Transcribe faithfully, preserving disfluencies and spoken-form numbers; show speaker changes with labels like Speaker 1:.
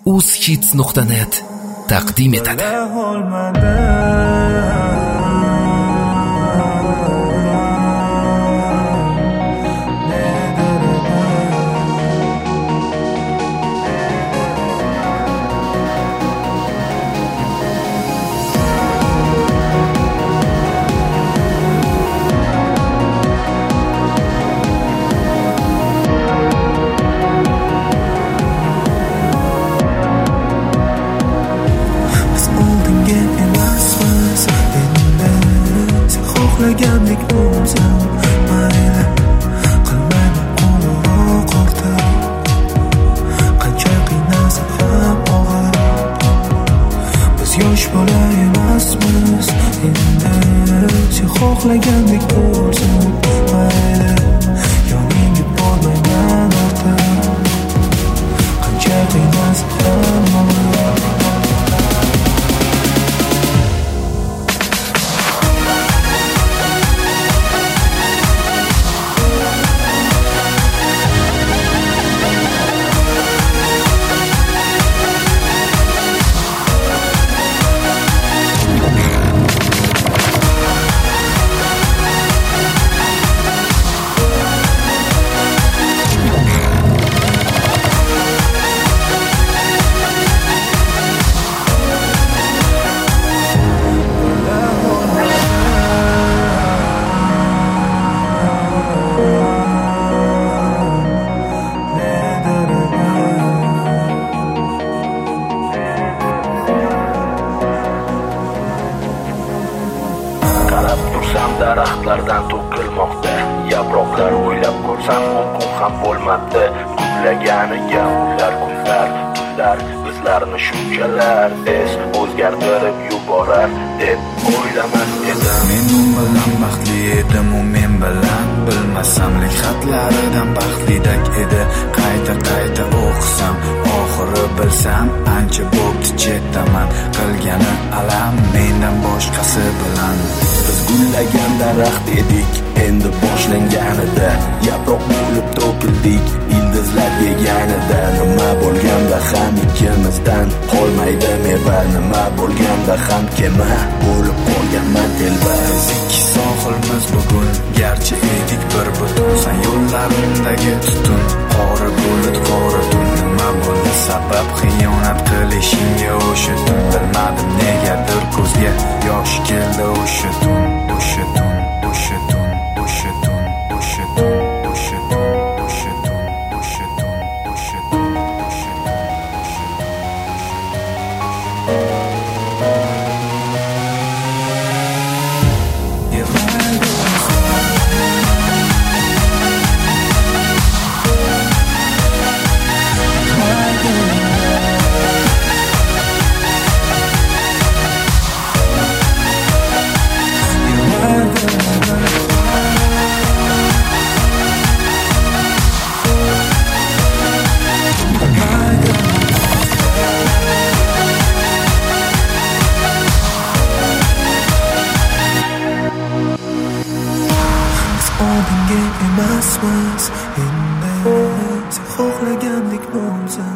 Speaker 1: uzhits nuqta net taqdim etadi.
Speaker 2: Xohlagandek bo'lsam mayli, qilmayman qo'ng'iroq ortiq. Qancha qiynalsa ham og'ir, biz yosh bola emasmiz endi. Sen xohlagandek bo'lsam mayli, yoningga bormayman ortiq. Qancha qiynalsa ham og'ir.
Speaker 3: Daraxtlardan to'kilmoqda yaproqlar, o'ylab ko'rsam o'n kun ham bo'lmabdi gullaganiga. Ular kunlar tunlar bizlarni shunchalar es o'zgartirib yuborar deb o'ylamas edim.
Speaker 2: Men u bilan baxtli edim, u men bilan bilmasamlik xatlaridan baxtlidak edi. Qayta qayta o'qisam oxiri bilsam ancha bo'pti chetaman. Qilgani alam mendan boshqasi bilan.
Speaker 3: Biz gullagan daraxt edik, endi boshlanganida yaproq bo'lib to'kildik ildizlar yeganida. Nima bo'lganda ham ikkimizdan qolmaydi meva, nima bo'lganda ham kema bo'lib qolganman telba.
Speaker 2: Biz ikki sohilmiz bugun, garchi edik bir butun. Sen yo'llarimdagi tutun, qora bulut qora tun. Nima bo'ldi sabab xiyonat qilishingga o'sha tun? Bilmadim negadir ko'zga yosh keldi o'sha tun. O'sha tun, o'sha tun, o'sha tun, o'sha tun, o'sha tun, o'sha tun, o'sha tun, o'sha tun, o'sha tun. Oldinga emasmiz endi, sen xohlagandek bo'lsa